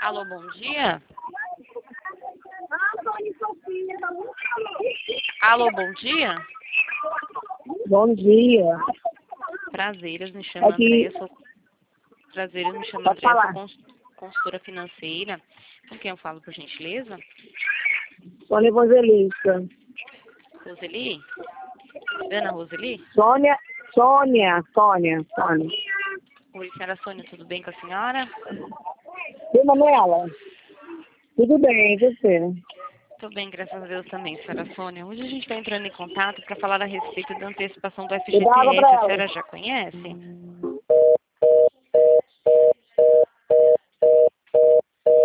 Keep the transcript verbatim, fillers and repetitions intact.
Alô, bom dia. Alô, bom dia. Bom dia. Prazeres, me chamo Aqui. Andréia, sou... Prazeres, me chamo Pode Andréia, sou falar. cons- consultora financeira. Com quem eu falo, por gentileza? Sônia Evangelista. Roseli? Ana Roseli? Sônia, Sônia, Sônia, Sônia. Oi, senhora Sônia, tudo bem com a senhora? E Manuela? Tudo bem, e você? Tudo bem, graças a Deus também, senhora Sônia. Hoje a gente está entrando em contato para falar a respeito da antecipação do F G E dá água T S. pra A ela. senhora já conhece?